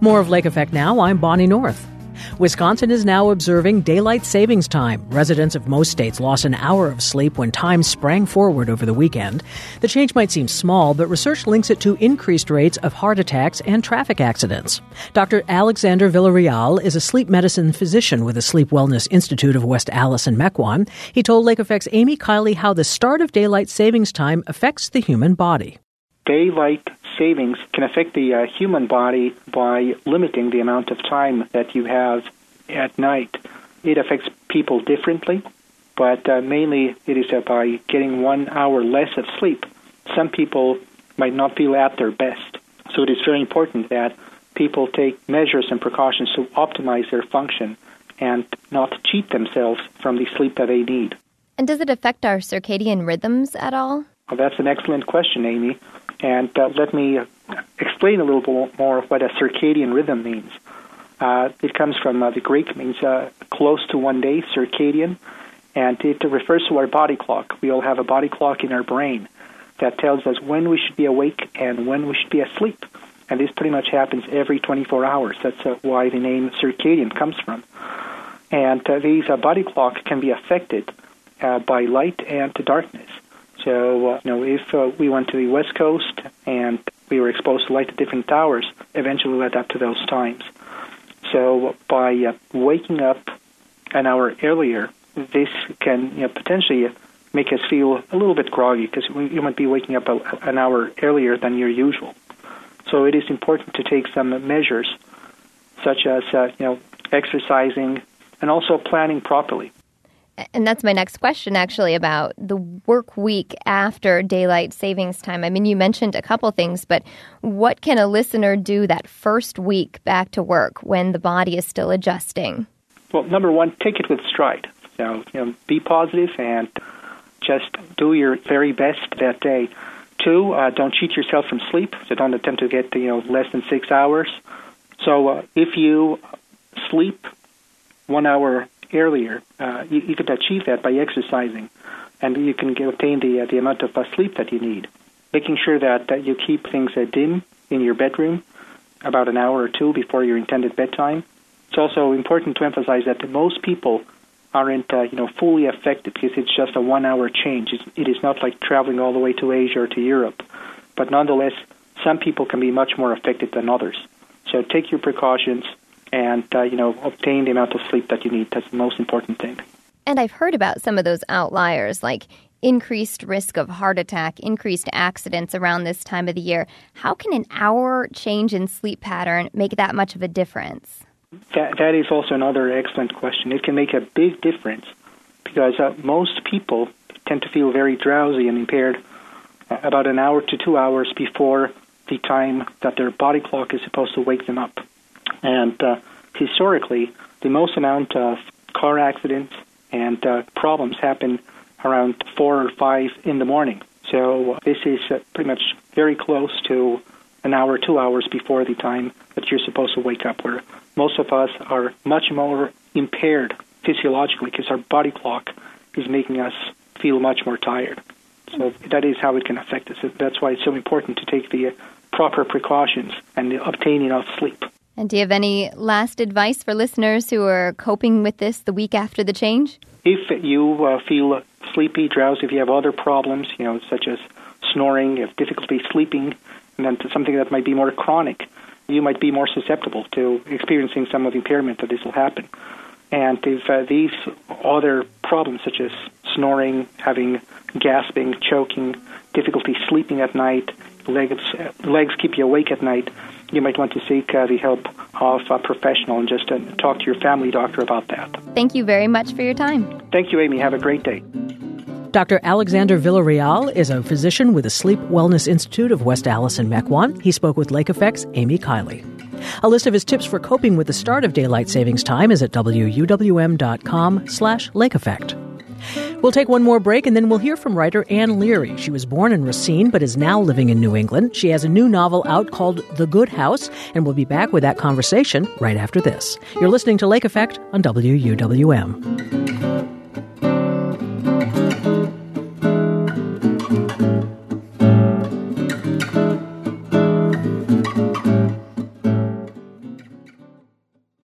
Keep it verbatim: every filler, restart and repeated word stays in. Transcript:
More of Lake Effect now. I'm Bonnie North. Wisconsin is now observing daylight savings time. Residents of most states lost an hour of sleep when time sprang forward over the weekend. The change might seem small, but research links it to increased rates of heart attacks and traffic accidents. Doctor Alexander Villarreal is a sleep medicine physician with the Sleep Wellness Institute of West Allis and Mequon. He told Lake Effect's Amy Kiley how the start of daylight savings time affects the human body. Daylight savings can affect the uh, human body by limiting the amount of time that you have at night. It affects people differently, but uh, mainly it is uh, by getting one hour less of sleep. Some people might not feel at their best, so it is very important that people take measures and precautions to optimize their function and not cheat themselves from the sleep that they need. And does it affect our circadian rhythms at all? Well, that's an excellent question, Amy. And uh, let me explain a little bit more what a circadian rhythm means. Uh, it comes from uh, the Greek, means uh, close to one day, circadian, and it refers to our body clock. We all have a body clock in our brain that tells us when we should be awake and when we should be asleep. And this pretty much happens every twenty-four hours. That's uh, why the name circadian comes from. And uh, these uh, body clock can be affected uh, by light and darkness. So, uh, you know, if uh, we went to the West Coast and we were exposed to light at different hours, eventually led up to those times. So by uh, waking up an hour earlier, this can you know, potentially make us feel a little bit groggy because you might be waking up a, an hour earlier than your usual. So it is important to take some measures, such as uh, you know exercising and also planning properly. And that's my next question, actually, about the work week after daylight savings time. I mean, you mentioned a couple things, but what can a listener do that first week back to work when the body is still adjusting? Well, number one, take it with stride. So, you know, be positive and just do your very best that day. Two, uh, don't cheat yourself from sleep. So don't attempt to get you know less than six hours. So uh, if you sleep one hour earlier, uh, you, you could achieve that by exercising, and you can get, obtain the uh, the amount of uh, sleep that you need. Making sure that, that you keep things uh, dim in your bedroom about an hour or two before your intended bedtime. It's also important to emphasize that most people aren't uh, you know fully affected because it's just a one-hour change. It's, it is not like traveling all the way to Asia or to Europe, but nonetheless, some people can be much more affected than others. So take your precautions and, uh, you know, obtain the amount of sleep that you need. That's the most important thing. And I've heard about some of those outliers, like increased risk of heart attack, increased accidents around this time of the year. How can an hour change in sleep pattern make that much of a difference? That, that is also another excellent question. It can make a big difference because uh, most people tend to feel very drowsy and impaired uh, about an hour to two hours before the time that their body clock is supposed to wake them up. And uh, historically, the most amount of car accidents and uh, problems happen around four or five in the morning. So uh, this is uh, pretty much very close to an hour, two hours before the time that you're supposed to wake up, where most of us are much more impaired physiologically because our body clock is making us feel much more tired. So that is how it can affect us. That's why it's so important to take the uh, proper precautions and obtain enough sleep. And do you have any last advice for listeners who are coping with this the week after the change? If you uh, feel sleepy, drowsy, if you have other problems, you know, such as snoring, you have difficulty sleeping, and then something that might be more chronic, you might be more susceptible to experiencing some of the impairment that this will happen. And if uh, these other problems, such as snoring, having gasping, choking, difficulty sleeping at night, legs, uh, legs keep you awake at night, you might want to seek uh, the help of a professional and just uh, talk to your family doctor about that. Thank you very much for your time. Thank you, Amy. Have a great day. Doctor Alexander Villarreal is a physician with the Sleep Wellness Institute of West Allis and Mequon. He spoke with Lake Effect's Amy Kiley. A list of his tips for coping with the start of daylight savings time is at W U W M dot com slash Lake Effect. We'll take one more break, and then we'll hear from writer Anne Leary. She was born in Racine, but is now living in New England. She has a new novel out called The Good House, and we'll be back with that conversation right after this. You're listening to Lake Effect on W U W M.